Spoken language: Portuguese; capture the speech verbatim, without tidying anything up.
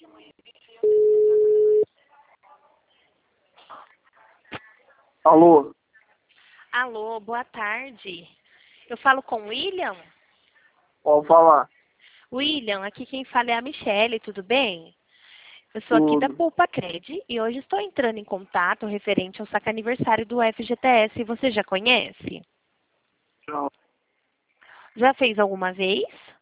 Alô? Alô, boa tarde. Eu falo com o William? Pode falar. William, aqui quem fala é a Michele, tudo bem? Eu sou aqui da Tudo. Pulpa Cred e hoje estou entrando em contato referente ao saque aniversário do F G T S. Você já conhece? Tchau. Já fez alguma vez?